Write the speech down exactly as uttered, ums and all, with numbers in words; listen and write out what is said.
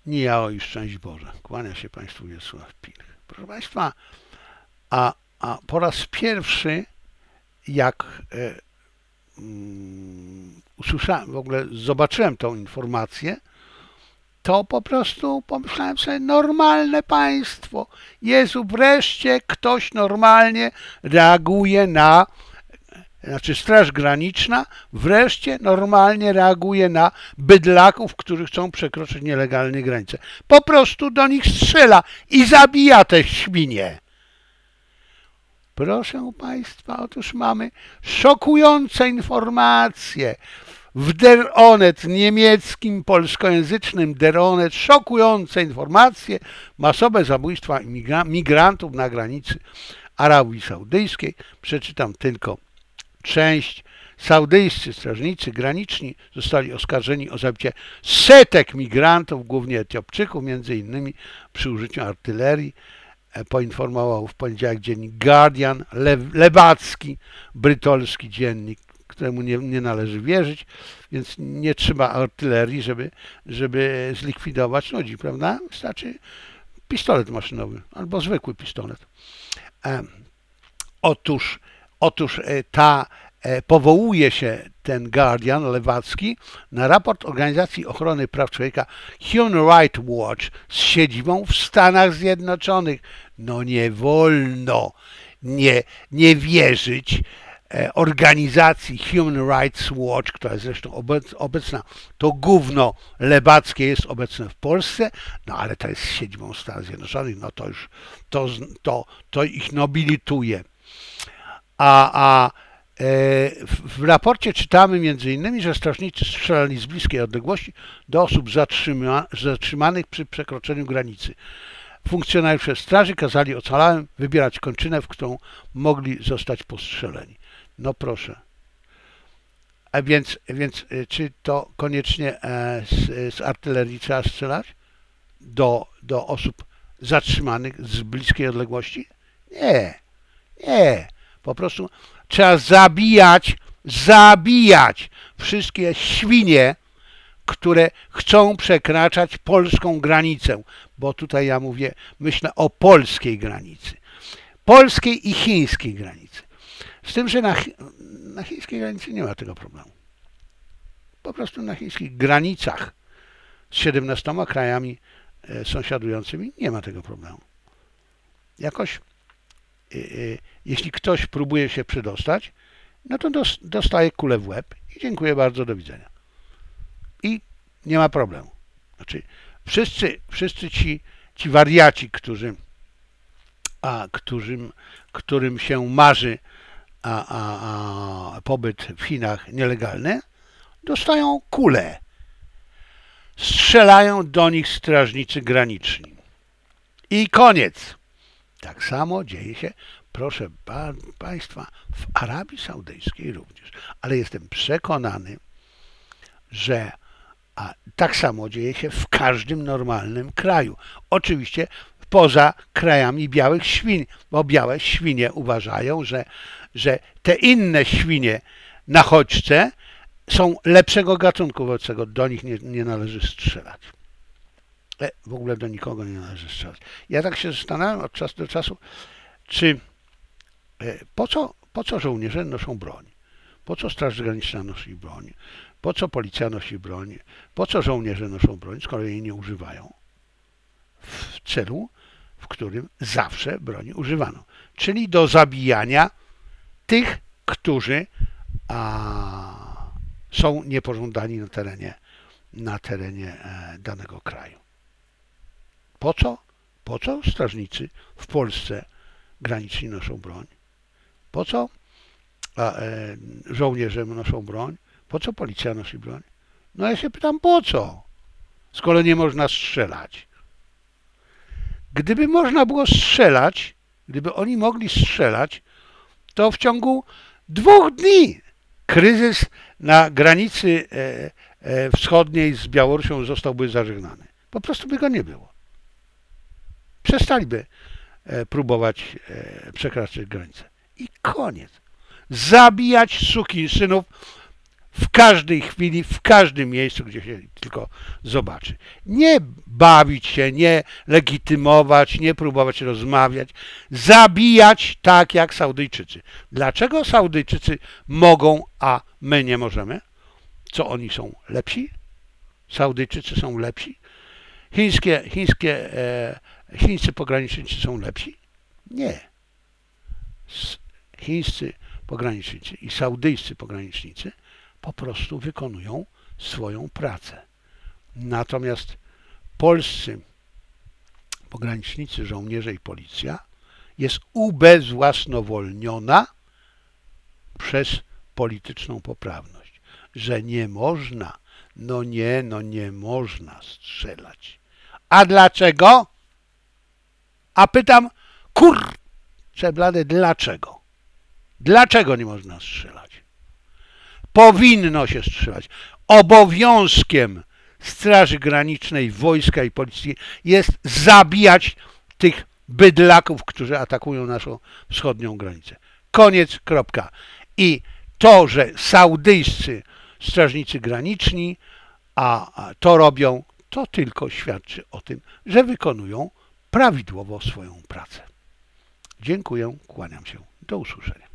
Nie ja, o i szczęść Boże. Kłania się Państwu Wiesław Pilch. Proszę Państwa, a, a po raz pierwszy, jak e, um, usłyszałem, w ogóle zobaczyłem tą informację, to po prostu pomyślałem sobie, normalne państwo. Jezu, wreszcie ktoś normalnie reaguje na, znaczy Straż Graniczna wreszcie normalnie reaguje na bydlaków, którzy chcą przekroczyć nielegalnie granicę. Po prostu do nich strzela i zabija te świnie. Proszę Państwa, otóż mamy szokujące informacje. W Der Onet, niemieckim, polskojęzycznym Der Onet, szokujące informacje, masowe zabójstwa migrantów na granicy Arabii Saudyjskiej. Przeczytam tylko część. Saudyjscy strażnicy graniczni zostali oskarżeni o zabicie setek migrantów, głównie Etiopczyków, między innymi przy użyciu artylerii. Poinformował w poniedziałek dziennik Guardian, le, lewacki, brytolski dziennik, któremu nie, nie należy wierzyć, więc nie trzeba artylerii, żeby, żeby zlikwidować ludzi, prawda? Wystarczy pistolet maszynowy albo zwykły pistolet. E, otóż, otóż ta e, powołuje się ten Guardian lewacki na raport Organizacji Ochrony Praw Człowieka Human Rights Watch z siedzibą w Stanach Zjednoczonych. No nie wolno nie, nie wierzyć organizacji Human Rights Watch, która jest zresztą obecna, to gówno lewackie jest obecne w Polsce, no ale to jest siedzibą Stanów Zjednoczonych, no to już to, to, to ich nobilituje. A, a w raporcie czytamy między innymi, że strażnicy strzelali z bliskiej odległości do osób zatrzyma, zatrzymanych przy przekroczeniu granicy. Funkcjonariusze straży kazali ocalałym wybierać kończynę, w którą mogli zostać postrzeleni. No proszę. A więc, więc czy to koniecznie z, z artylerii trzeba strzelać do, do osób zatrzymanych z bliskiej odległości? Nie, nie. Po prostu trzeba zabijać, zabijać wszystkie świnie, które chcą przekraczać polską granicę, bo tutaj ja mówię, myślę o polskiej granicy, polskiej i chińskiej granicy. Z tym, że na, na chińskiej granicy nie ma tego problemu. Po prostu na chińskich granicach z siedemnastoma krajami e, sąsiadującymi nie ma tego problemu. Jakoś, e, e, jeśli ktoś próbuje się przedostać, no to dos, dostaje kulę w łeb i dziękuję bardzo, do widzenia. I nie ma problemu. Znaczy, wszyscy, wszyscy ci, ci wariaci, którzy, a, którym, którym się marzy a, a, a pobyt w Chinach nielegalny, dostają kulę. Strzelają do nich strażnicy graniczni. I koniec. Tak samo dzieje się, proszę Państwa, w Arabii Saudyjskiej również. Ale jestem przekonany, że a tak samo dzieje się w każdym normalnym kraju. Oczywiście poza krajami białych świń, bo białe świnie uważają, że, że te inne świnie na chodźce są lepszego gatunku, wobec czego do nich nie, nie należy strzelać. E, w ogóle do nikogo nie należy strzelać. Ja tak się zastanawiam od czasu do czasu, czy e, po co, po co żołnierze noszą broń? Po co Straż Graniczna nosi broń? Po co policja nosi broń? Po co żołnierze noszą broń, skoro jej nie używają? W celu, w którym zawsze broni używano. Czyli do zabijania tych, którzy a, są niepożądani na terenie, na terenie e, danego kraju. Po co? Po co strażnicy w Polsce graniczni noszą broń? Po co a, e, żołnierze noszą broń? Po co policja nosi broń? No ja się pytam, po co? Skoro nie można strzelać. Gdyby można było strzelać, gdyby oni mogli strzelać, to w ciągu dwóch dni kryzys na granicy e, e, wschodniej z Białorusią zostałby zażegnany. Po prostu by go nie było. Przestaliby e, próbować e, przekraczać granicę. I koniec. Zabijać sukinsynów w każdej chwili, w każdym miejscu, gdzie się tylko zobaczy. Nie bawić się, nie legitymować, nie próbować rozmawiać, zabijać tak jak Saudyjczycy. Dlaczego Saudyjczycy mogą, a my nie możemy? Co oni są lepsi? Saudyjczycy są lepsi? Chińskie, chińskie, e, chińscy pogranicznicy są lepsi? Nie. Chińscy pogranicznicy i saudyjscy pogranicznicy po prostu wykonują swoją pracę. Natomiast polscy pogranicznicy, żołnierze i policja jest ubezwłasnowolniona przez polityczną poprawność, że nie można, no nie, no nie można strzelać. A dlaczego? A pytam, kurczę blade, dlaczego? Dlaczego nie można strzelać? Powinno się strzelać. Obowiązkiem Straży Granicznej, wojska i policji jest zabijać tych bydlaków, którzy atakują naszą wschodnią granicę. Koniec, kropka. I to, że saudyjscy strażnicy graniczni a to robią, to tylko świadczy o tym, że wykonują prawidłowo swoją pracę. Dziękuję, kłaniam się. Do usłyszenia.